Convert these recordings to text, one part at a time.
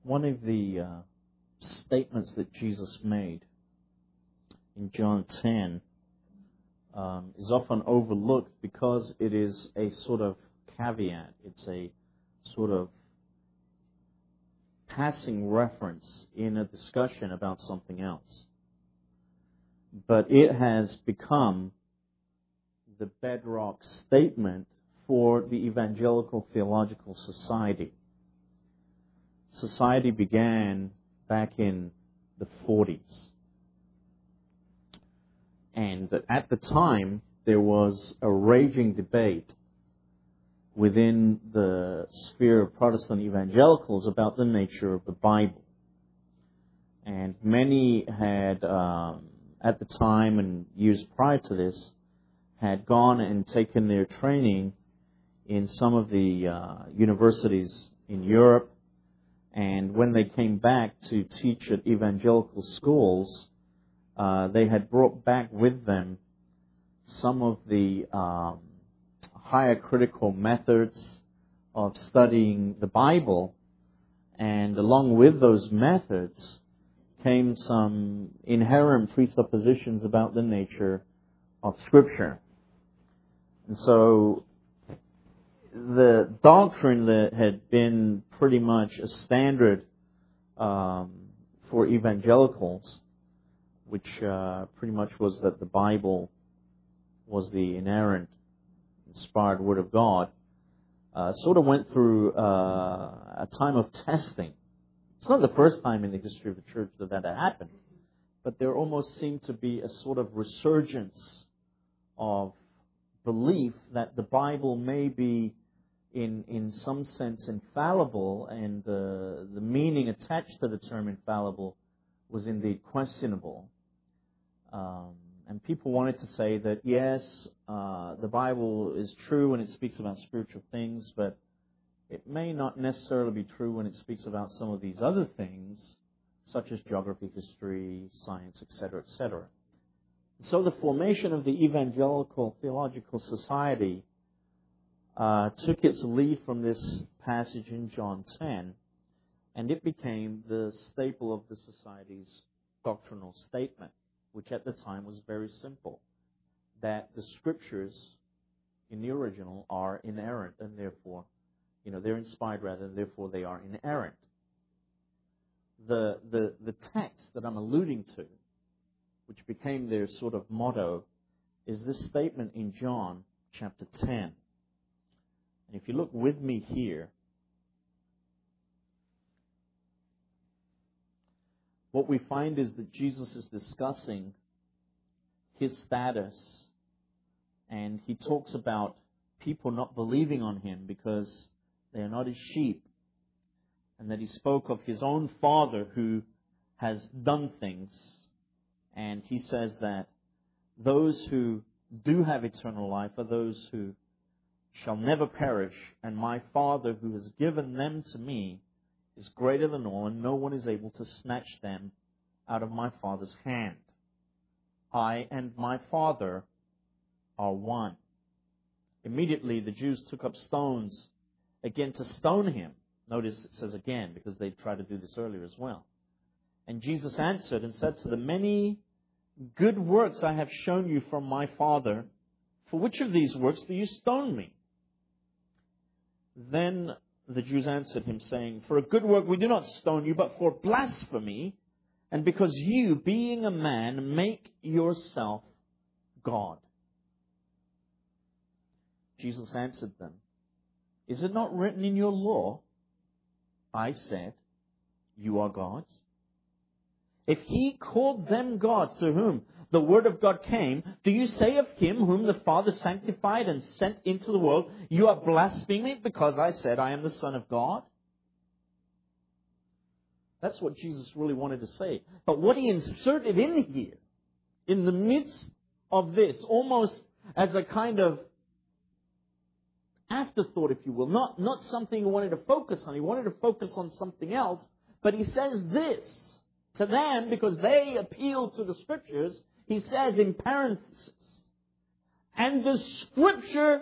One of the statements that Jesus made in John 10 is often overlooked because it is a sort of caveat. It's a sort of passing reference in a discussion about something else. But it has become the bedrock statement for the Evangelical Theological Society. Society began back in the 40s. And at the time, there was a raging debate within the sphere of Protestant evangelicals about the nature of the Bible. And many had, at the time and years prior to this, had gone and taken their training in some of the universities in Europe. And when they came back to teach at evangelical schools, they had brought back with them some of the higher critical methods of studying the Bible. And along with those methods came some inherent presuppositions about the nature of Scripture. And so the doctrine that had been pretty much a standard for evangelicals, which pretty much was that the Bible was the inerrant, inspired Word of God, sort of went through a time of testing. It's not the first time in the history of the church that had happened, but there almost seemed to be a sort of resurgence of belief that the Bible may be in some sense infallible, and the meaning attached to the term infallible was indeed questionable. And people wanted to say that, yes, the Bible is true when it speaks about spiritual things, but it may not necessarily be true when it speaks about some of these other things, such as geography, history, science, etc., etc. So the formation of the Evangelical Theological Society took its lead from this passage in John 10, and it became the staple of the Society's doctrinal statement, which at the time was very simple, that the Scriptures in the original are inerrant, and therefore, they're inspired rather, and therefore they are inerrant. The text that I'm alluding to, which became their sort of motto, is this statement in John chapter 10. And if you look with me here, what we find is that Jesus is discussing His status, and He talks about people not believing on Him because they are not His sheep, and that He spoke of His own Father who has done things. And He says that those who do have eternal life are those who shall never perish, and my Father who has given them to me is greater than all, and no one is able to snatch them out of my Father's hand. I and my Father are one. Immediately the Jews took up stones again to stone Him. Notice it says again, because they tried to do this earlier as well. And Jesus answered and said to them, many good works I have shown you from my Father. For which of these works do you stone me? Then the Jews answered Him, saying, for a good work we do not stone you, but for blasphemy, and because you, being a man, make yourself God. Jesus answered them, is it not written in your law, I said, you are gods? If He called them gods to whom the Word of God came, do you say of Him whom the Father sanctified and sent into the world, you are blaspheming because I said I am the Son of God? That's what Jesus really wanted to say. But what He inserted in here, in the midst of this, almost as a kind of afterthought, if you will, not something He wanted to focus on. He wanted to focus on something else. But He says this to them, because they appeal to the Scriptures. He says in parenthesis, and the Scripture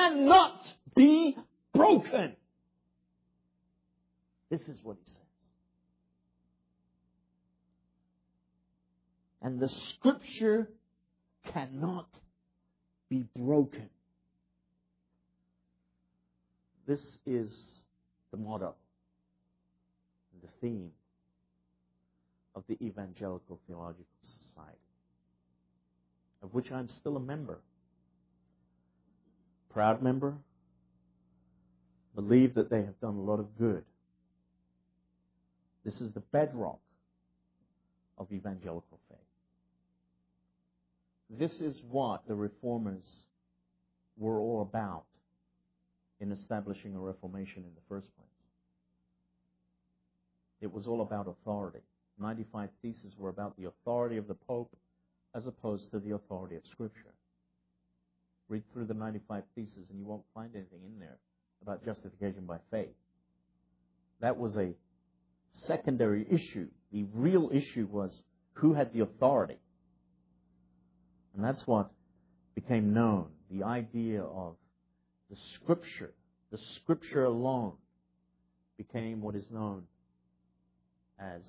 cannot be broken. This is what He says. And the Scripture cannot be broken. This is the motto, the theme of the Evangelical Theological Society, of which I'm still a member. Proud member. Believe that they have done a lot of good. This is the bedrock of evangelical faith. This is what the Reformers were all about in establishing a Reformation in the first place. It was all about authority. 95 Theses were about the authority of the Pope as opposed to the authority of Scripture. Read through the 95 Theses and you won't find anything in there about justification by faith. That was a secondary issue. The real issue was who had the authority. And that's what became known. The idea of the Scripture alone, became what is known as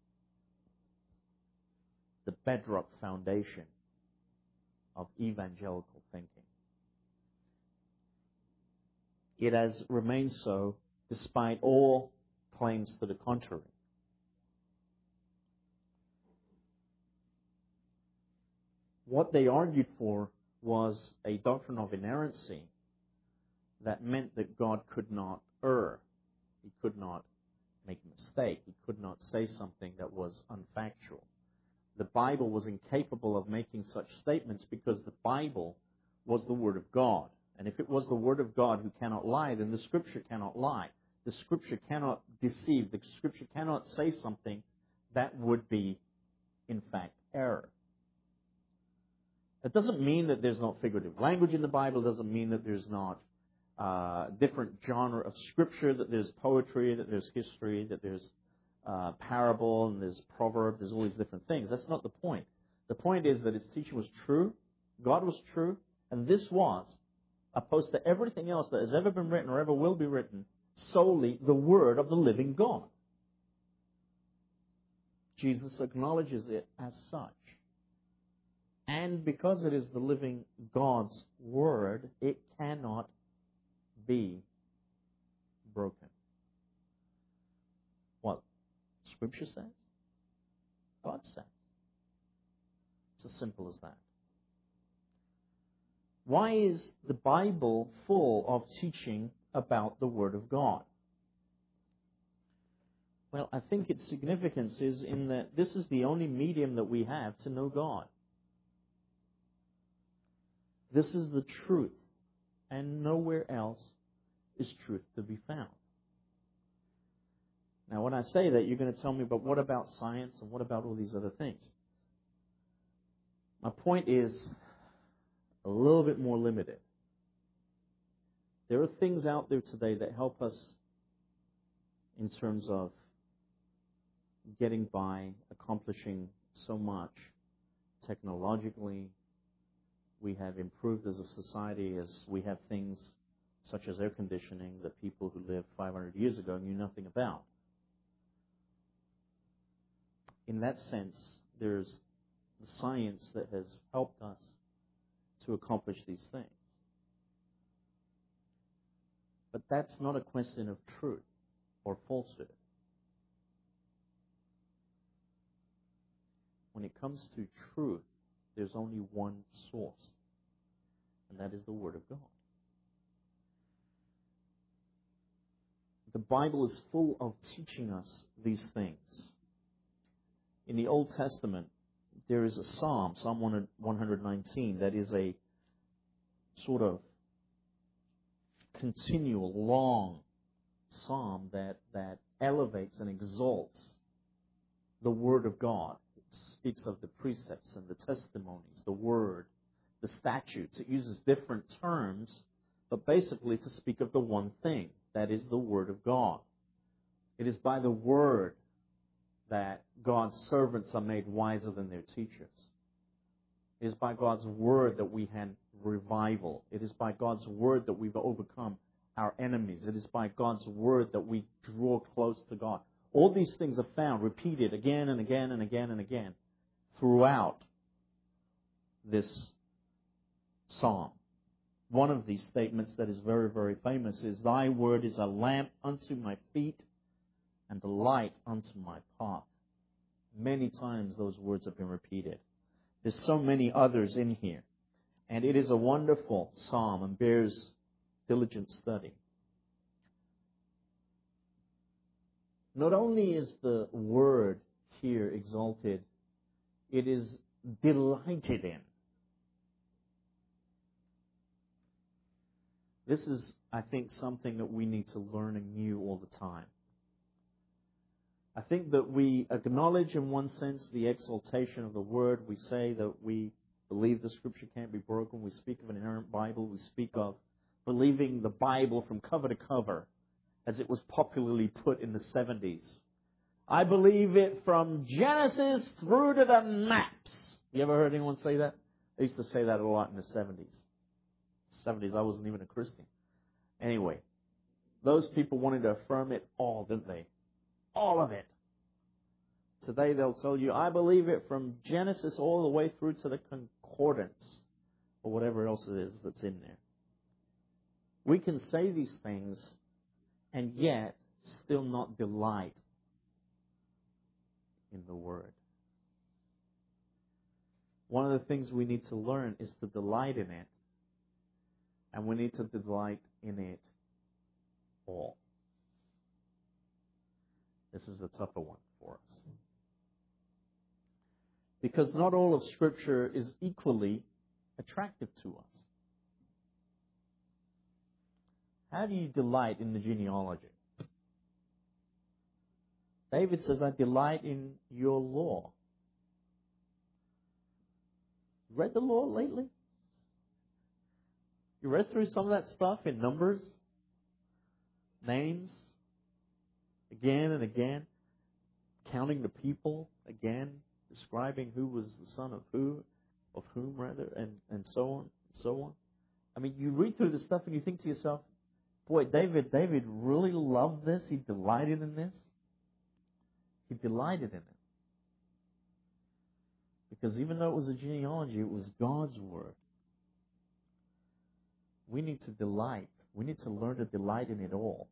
the bedrock foundation of evangelical thinking. It has remained so despite all claims to the contrary. What they argued for was a doctrine of inerrancy that meant that God could not err. He could not make a mistake. He could not say something that was unfactual. The Bible was incapable of making such statements because the Bible was the Word of God. And if it was the Word of God who cannot lie, then the Scripture cannot lie. The Scripture cannot deceive. The Scripture cannot say something that would be, in fact, error. It doesn't mean that there's not figurative language in the Bible. It doesn't mean that there's not different genre of Scripture, that there's poetry, that there's history, that there's parable, and there's proverb. There's all these different things. That's not the point. The point is that its teaching was true, God was true, and this was, opposed to everything else that has ever been written or ever will be written, solely the Word of the living God. Jesus acknowledges it as such. And because it is the living God's Word, it cannot be broken. What Scripture says, God says. It's as simple as that. Why is the Bible full of teaching about the Word of God? Well, I think its significance is in that this is the only medium that we have to know God. This is the truth, and nowhere else is truth to be found. Now, when I say that, you're going to tell me, but what about science and what about all these other things? My point is a little bit more limited. There are things out there today that help us in terms of getting by, accomplishing so much technologically. We have improved as a society, as we have things such as air conditioning that people who lived 500 years ago knew nothing about. In that sense, there's the science that has helped us to accomplish these things. But that's not a question of truth or falsehood. When it comes to truth, there's only one source, and that is the Word of God. The Bible is full of teaching us these things. In the Old Testament, there is a psalm, Psalm 119, that is a sort of continual, long psalm that elevates and exalts the Word of God. It speaks of the precepts and the testimonies, the Word, the statutes. It uses different terms, but basically to speak of the one thing, that is the Word of God. It is by the Word that God's servants are made wiser than their teachers. It is by God's Word that we have revival. It is by God's Word that we've overcome our enemies. It is by God's Word that we draw close to God. All these things are found, repeated again and again and again and again throughout this psalm. One of these statements that is very, very famous is, Thy word is a lamp unto my feet and a light unto my path. Many times those words have been repeated. There's so many others in here. And it is a wonderful psalm and bears diligent study. Not only is the word here exalted, it is delighted in. This is, I think, something that we need to learn anew all the time. I think that we acknowledge in one sense the exaltation of the Word. We say that we believe the Scripture can't be broken. We speak of an inerrant Bible. We speak of believing the Bible from cover to cover, as it was popularly put in the 70s. I believe it from Genesis through to the maps. You ever heard anyone say that? I used to say that a lot in the 70s. 70s, I wasn't even a Christian. Anyway, those people wanted to affirm it all, didn't they? All of it. Today they'll tell you, I believe it from Genesis all the way through to the concordance, or whatever else it is that's in there. We can say these things and yet still not delight in the Word. One of the things we need to learn is to delight in it, and we need to delight in it all. This is the tougher one for us. Because not all of Scripture is equally attractive to us. How do you delight in the genealogy? David says, I delight in your law. You read the law lately? You read through some of that stuff in Numbers? Names? Again and again? Counting the people again? Describing who was the son of who, of whom rather, and so on, and so on. I mean, you read through this stuff and you think to yourself, boy, David really loved this. He delighted in this. He delighted in it. Because even though it was a genealogy, it was God's word. We need to delight. We need to learn to delight in it all.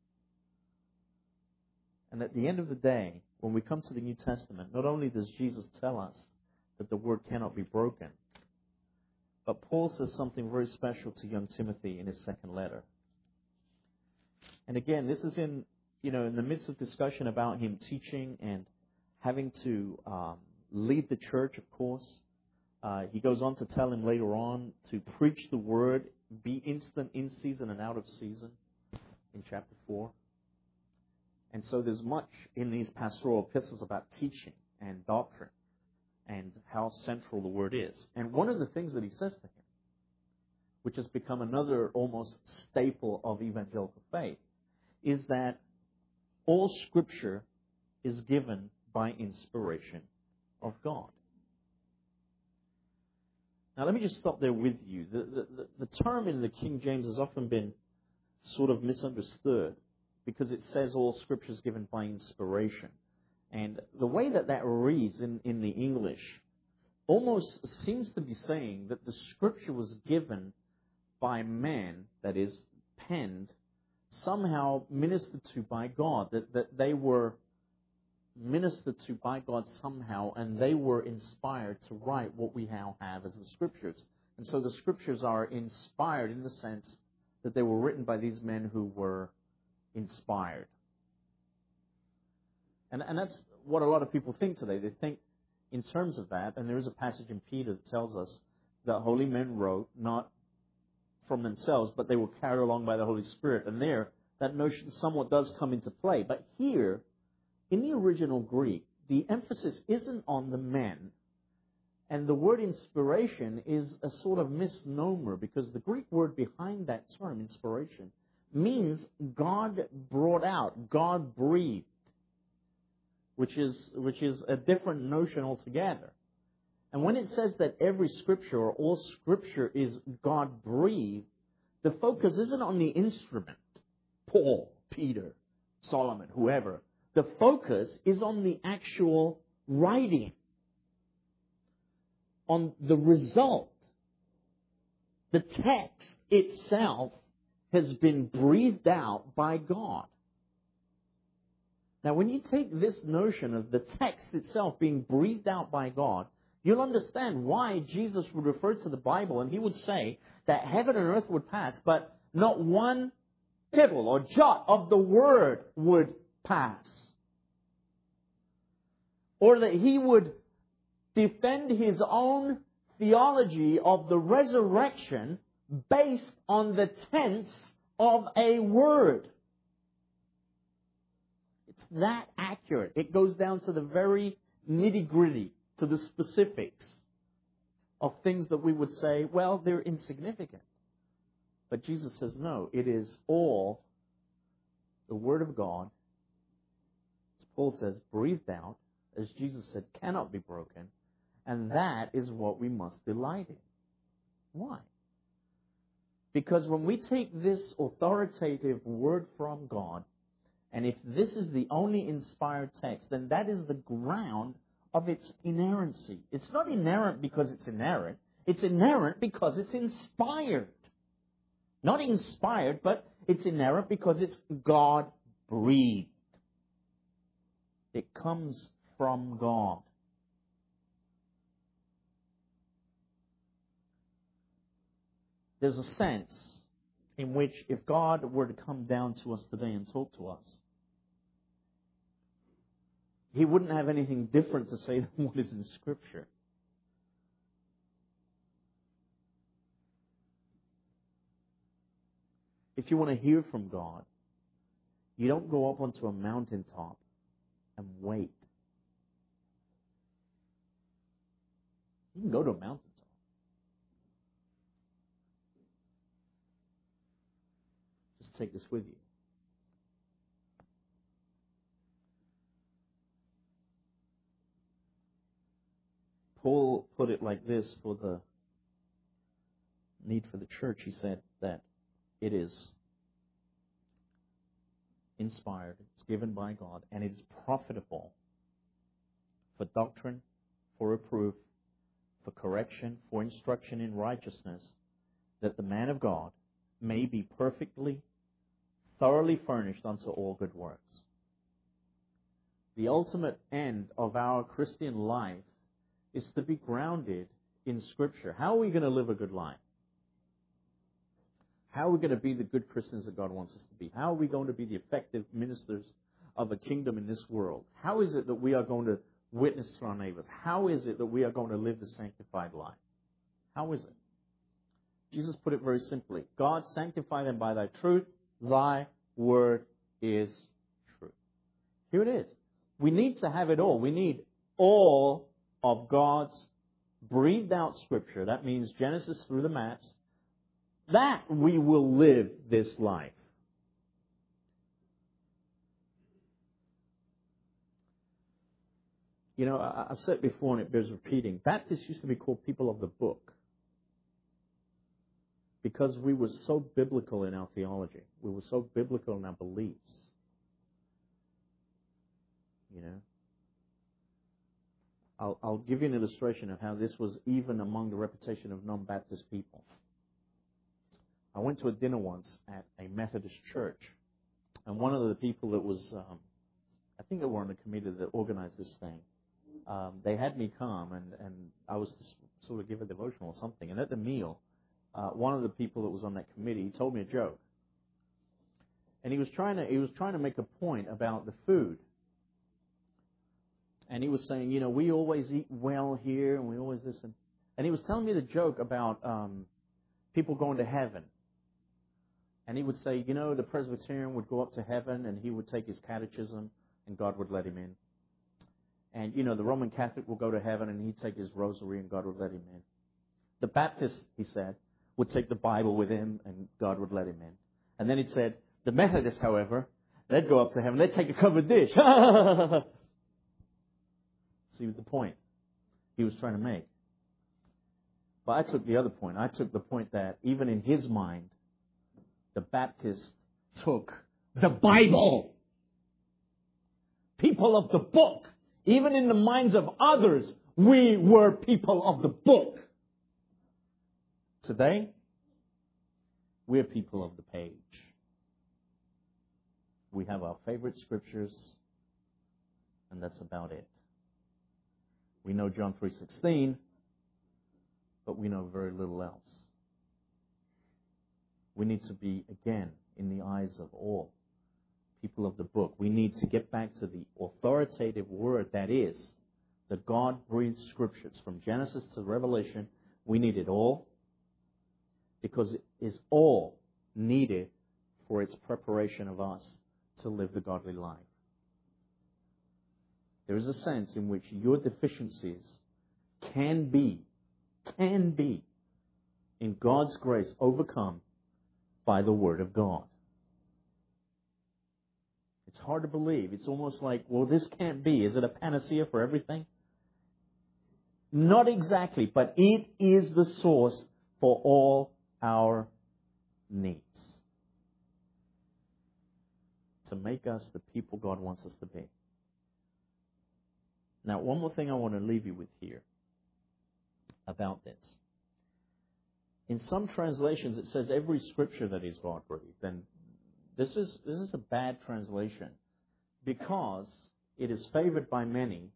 And at the end of the day, when we come to the New Testament, not only does Jesus tell us that the word cannot be broken, but Paul says something very special to young Timothy in his second letter. And again, this is in the midst of discussion about him teaching and having to lead the church, of course. He goes on to tell him later on to preach the word, be instant in season and out of season in chapter 4. And so there's much in these pastoral epistles about teaching and doctrine and how central the word is. And one of the things that he says to him, which has become another almost staple of evangelical faith, is that all Scripture is given by inspiration of God. Now let me just stop there with you. The term in the King James has often been sort of misunderstood because it says all Scripture is given by inspiration. And the way that reads in the English almost seems to be saying that the Scripture was given by man, that is, penned, somehow ministered to by God, that they were ministered to by God somehow, and they were inspired to write what we now have as the Scriptures. And so the Scriptures are inspired in the sense that they were written by these men who were inspired. And that's what a lot of people think today. They think in terms of that, and there is a passage in Peter that tells us that holy men wrote not from themselves, but they were carried along by the Holy Spirit. And there, that notion somewhat does come into play. But here, in the original Greek, the emphasis isn't on the men. And the word inspiration is a sort of misnomer, because the Greek word behind that term, inspiration, means God brought out, God breathed, which is a different notion altogether. And when it says that every Scripture or all Scripture is God breathed, the focus isn't on the instrument, Paul, Peter, Solomon, whoever. The focus is on the actual writing. on the result. The text itself has been breathed out by God. Now, when you take this notion of the text itself being breathed out by God, you'll understand why Jesus would refer to the Bible and he would say that heaven and earth would pass, but not one tittle or jot of the word would pass. Or that he would defend his own theology of the resurrection based on the tense of a word. It's that accurate. It goes down to the very nitty-gritty, to the specifics of things that we would say, well, they're insignificant. But Jesus says, no, it is all the Word of God, as Paul says, breathed out, as Jesus said, cannot be broken, and that is what we must delight in. Why? Because when we take this authoritative word from God, and if this is the only inspired text, then that is the ground of its inerrancy. It's not inerrant because it's inerrant. It's inerrant because it's inspired. Not inspired, but it's inerrant because it's God-breathed. It comes from God. There's a sense in which if God were to come down to us today and talk to us, He wouldn't have anything different to say than what is in Scripture. If you want to hear from God, you don't go up onto a mountaintop and wait. You can go to a mountaintop. Just take this with you. Paul put it like this for the need for the church. He said that it is inspired, it's given by God, and it is profitable for doctrine, for reproof, for correction, for instruction in righteousness, that the man of God may be perfectly, thoroughly furnished unto all good works. The ultimate end of our Christian life is to be grounded in Scripture. How are we going to live a good life? How are we going to be the good Christians that God wants us to be? How are we going to be the effective ministers of a kingdom in this world? How is it that we are going to witness to our neighbors? How is it that we are going to live the sanctified life? How is it? Jesus put it very simply. God, sanctify them by thy truth. Thy word is truth. Here it is. We need to have it all. We need all of God's breathed out Scripture. That means Genesis through the maps. That we will live this life. You know, I've said before and it bears repeating, Baptists used to be called people of the book because we were so biblical in our theology. We were so biblical in our beliefs. You know? I'll give you an illustration of how this was even among the reputation of non-Baptist people. I went to a dinner once at a Methodist church, and one of the people that was, I think they were on the committee that organized this thing, they had me come, and I was to sort of give a devotional or something. And at the meal, one of the people that was on that committee, he told me a joke, and he was trying to make a point about the food. And he was saying, you know, we always eat well here, and we always this. And he was telling me the joke about people going to heaven. And he would say, you know, the Presbyterian would go up to heaven, and he would take his catechism, and God would let him in. And, you know, the Roman Catholic will go to heaven, and he'd take his rosary, and God would let him in. The Baptist, he said, would take the Bible with him, and God would let him in. And then he said, the Methodists, however, they'd go up to heaven, they'd take a covered dish. See the point he was trying to make. But I took the other point. I took the point that even in his mind, the Baptist took the Bible. People of the book, even in the minds of others, We were people of the book. Today, we're people of the page. We have our favorite scriptures, and that's about it. We know John 3:16, but we know very little else. We need to be, again, in the eyes of all people of the book. We need to get back to the authoritative word that is the God-breathed scriptures from Genesis to Revelation. We need it all because it is all needed for its preparation of us to live the godly life. There is a sense in which your deficiencies can be, in God's grace, overcome by the Word of God. It's hard to believe. It's almost like, well, this can't be. Is it a panacea for everything? Not exactly, but it is the source for all our needs. To make us the people God wants us to be. Now, one more thing I want to leave you with here about this. In some translations, it says every scripture that is God-breathed. And this is a bad translation because it is favored by many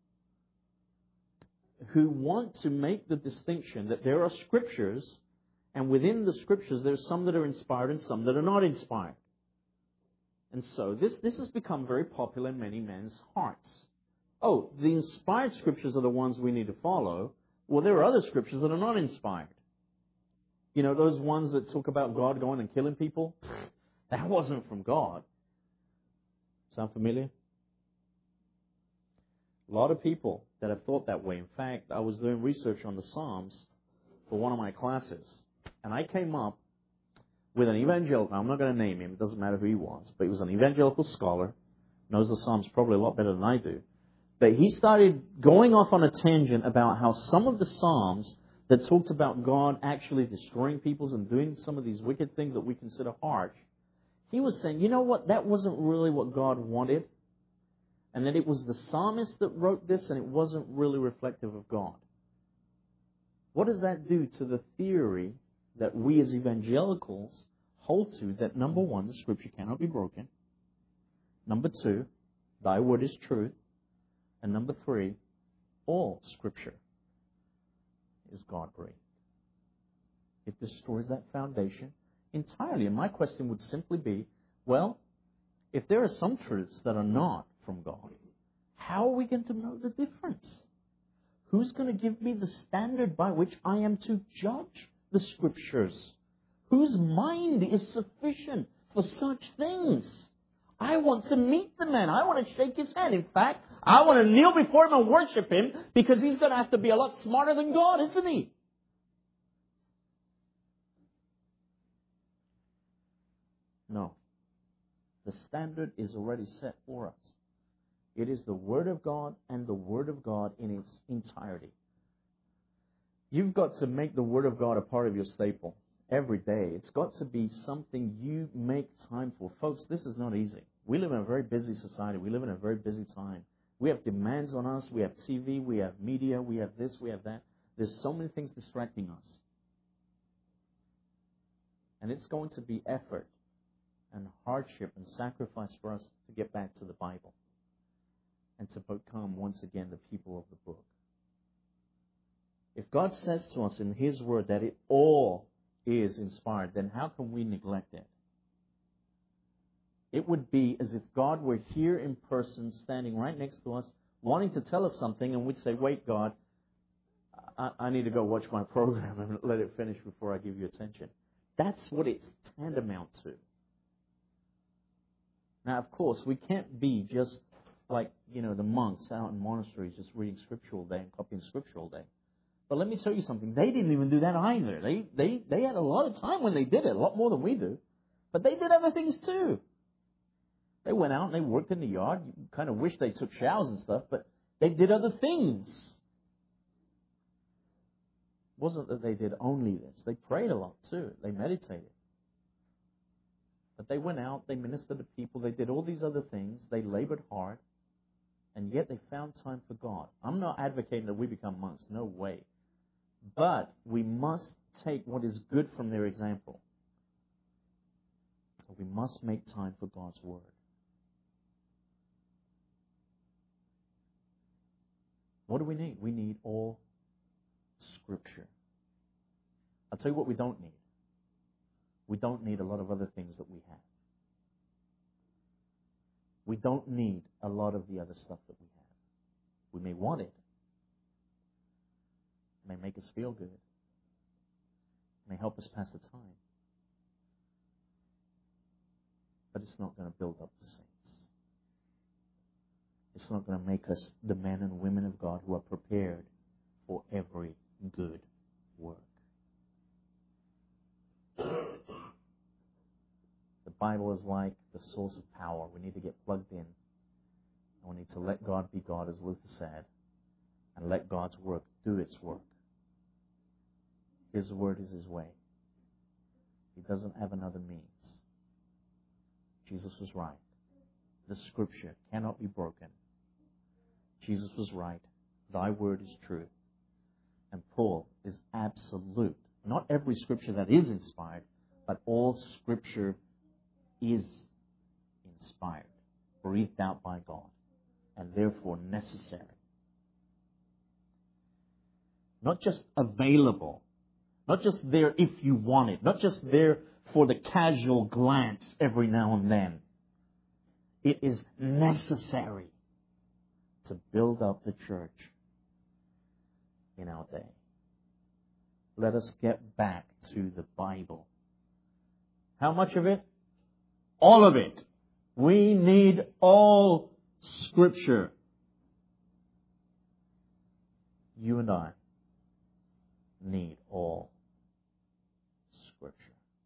who want to make the distinction that there are scriptures, and within the scriptures there's some that are inspired and some that are not inspired. And so this has become very popular in many men's hearts. Oh, the inspired scriptures are the ones we need to follow. Well, there are other scriptures that are not inspired. You know, those ones that talk about God going and killing people? That wasn't from God. Sound familiar? A lot of people that have thought that way. In fact, I was doing research on the Psalms for one of my classes, and I came up with an evangelical. I'm not going to name him. It doesn't matter who he was, but he was an evangelical scholar, knows the Psalms probably a lot better than I do. But he started going off on a tangent about how some of the Psalms that talked about God actually destroying peoples and doing some of these wicked things that we consider harsh, he was saying, you know what, that wasn't really what God wanted. And that it was the psalmist that wrote this and it wasn't really reflective of God. What does that do to the theory that we as evangelicals hold to that, number one, the Scripture cannot be broken. Number two, thy word is truth. And number three, all Scripture is God-breathed. It destroys that foundation entirely. And my question would simply be, well, if there are some truths that are not from God, how are we going to know the difference? Who's going to give me the standard by which I am to judge the Scriptures? Whose mind is sufficient for such things? I want to meet the man. I want to shake his hand. In fact, I want to kneel before him and worship him because he's going to have to be a lot smarter than God, isn't he? No. The standard is already set for us. It is the Word of God and the Word of God in its entirety. You've got to make the Word of God a part of your staple every day. It's got to be something you make time for. Folks, this is not easy. We live in a very busy society. We live in a very busy time. We have demands on us. We have TV. We have media. We have this. We have that. There's so many things distracting us. And it's going to be effort and hardship and sacrifice for us to get back to the Bible and to become once again the people of the book. If God says to us in His Word that it all is inspired, then how can we neglect it? It would be as if God were here in person, standing right next to us, wanting to tell us something, and we'd say, wait, God, I need to go watch my program and let it finish before I give you attention. That's what it's tantamount to. Now, of course, we can't be just like, the monks out in monasteries just reading Scripture all day and copying Scripture all day. But let me tell you something. They didn't even do that either. They had a lot of time when they did it, a lot more than we do. But they did other things too. They went out and they worked in the yard. You kind of wish they took showers and stuff, but they did other things. It wasn't that they did only this. They prayed a lot too. They meditated. But they went out, they ministered to people, they did all these other things, they labored hard. And yet they found time for God. I'm not advocating that we become monks. No way. But we must take what is good from their example. We must make time for God's Word. What do we need? We need all Scripture. I'll tell you what we don't need. We don't need a lot of other things that we have. We don't need a lot of the other stuff that we have. We may want it. It may make us feel good. It may help us pass the time. But it's not going to build up the saints. It's not going to make us the men and women of God who are prepared for every good work. The Bible is like the source of power. We need to get plugged in. And we need to let God be God, as Luther said, and let God's work do its work. His word is His way. He doesn't have another means. Jesus was right. The Scripture cannot be broken. Jesus was right. Thy word is truth. And Paul is absolute. Not every Scripture that is inspired, but all Scripture is inspired, breathed out by God, and therefore necessary. Not just available, not just there if you want it, not just there for the casual glance every now and then. It is necessary to build up the church in our day. Let us get back to the Bible. How much of it? All of it. We need all Scripture. You and I need all Scripture.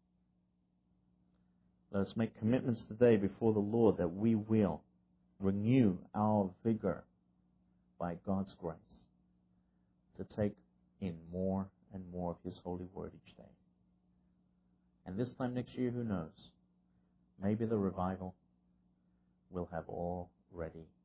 Let us make commitments today before the Lord that we will renew our vigor by God's grace to take in more and more of His holy word each day. And this time next year, who knows? Maybe the revival will have already